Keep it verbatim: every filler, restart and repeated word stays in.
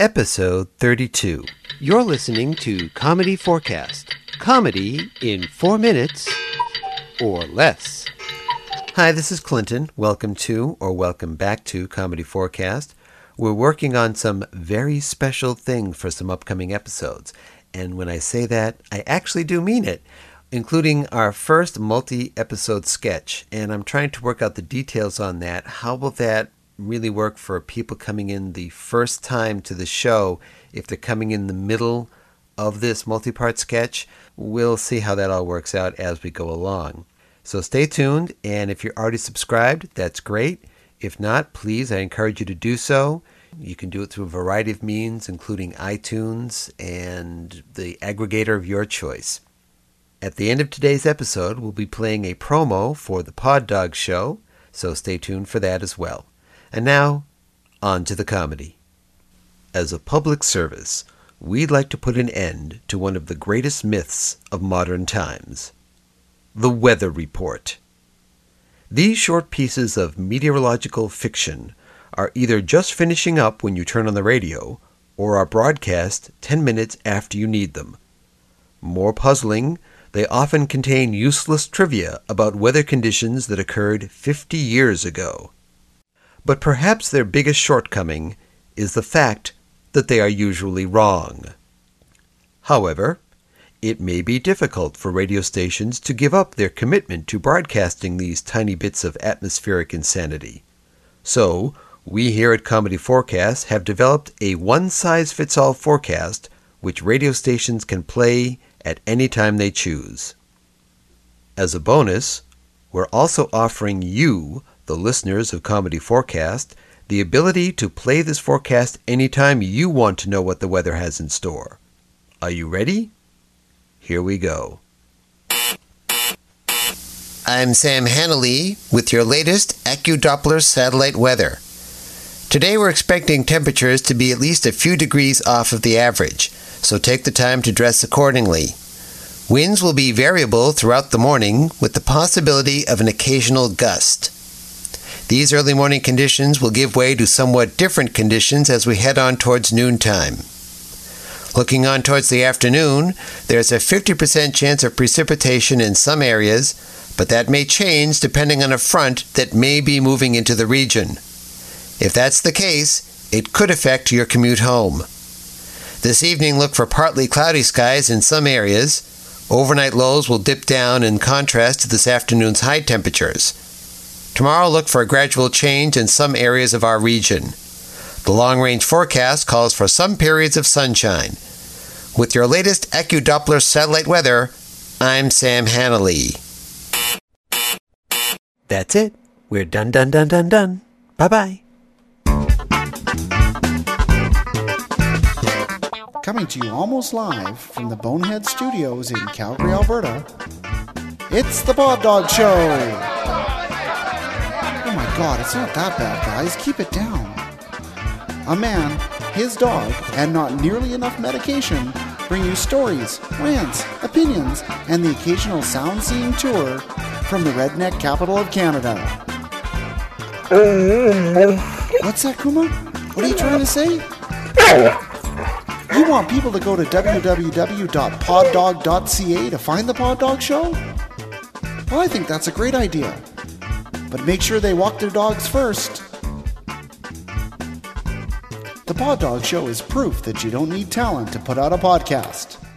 Episode thirty-two. You're listening to Comedy Forecast. Comedy in four minutes or less. Hi, this is Clinton. Welcome to or welcome back to Comedy Forecast. We're working on some very special things for some upcoming episodes. And when I say that, I actually do mean it, including our first multi-episode sketch. And I'm trying to work out the details on that. How will that really work for people coming in the first time to the show if they're coming in the middle of this multi-part sketch? We'll see how that all works out as we go along. So stay tuned, and if you're already subscribed, that's great. If not, please, I encourage you to do so. You can do it through a variety of means, including iTunes and the aggregator of your choice. At the end of today's episode, we'll be playing a promo for the Pod Dog Show, so stay tuned for that as well. And now, on to the comedy. As a public service, we'd like to put an end to one of the greatest myths of modern times: the weather report. These short pieces of meteorological fiction are either just finishing up when you turn on the radio, or are broadcast ten minutes after you need them. More puzzling, they often contain useless trivia about weather conditions that occurred fifty years ago. But perhaps their biggest shortcoming is the fact that they are usually wrong. However, it may be difficult for radio stations to give up their commitment to broadcasting these tiny bits of atmospheric insanity. So, we here at Comedy Forecast have developed a one-size-fits-all forecast which radio stations can play at any time they choose. As a bonus, we're also offering you, the listeners of Comedy Forecast, the ability to play this forecast anytime you want to know what the weather has in store. Are you ready? Here we go. I'm Sam Hannelly with your latest AccuDoppler satellite weather. Today we're expecting temperatures to be at least a few degrees off of the average, so take the time to dress accordingly. Winds will be variable throughout the morning with the possibility of an occasional gust. These early morning conditions will give way to somewhat different conditions as we head on towards noontime. Looking on towards the afternoon, there's a fifty percent chance of precipitation in some areas, but that may change depending on a front that may be moving into the region. If that's the case, it could affect your commute home. This evening, look for partly cloudy skies in some areas. Overnight lows will dip down in contrast to this afternoon's high temperatures. Tomorrow, look for a gradual change in some areas of our region. The long-range forecast calls for some periods of sunshine. With your latest AccuDoppler satellite weather, I'm Sam Hannelly. That's it. We're done, done, done, done, done. Bye-bye. Coming to you almost live from the Bonehead Studios in Calgary, Alberta, it's the Pod Dog Show! Oh my god, it's not that bad, guys. Keep it down. A man, his dog, and not nearly enough medication bring you stories, rants, opinions, and the occasional sound-seeing tour from the redneck capital of Canada. What's that, Kuma? What are you trying to say? You want people to go to w w w dot pod dog dot c a to find the Pod Dog Show? Well, I think that's a great idea. But make sure they walk their dogs first. The Pod Dog Show is proof that you don't need talent to put out a podcast.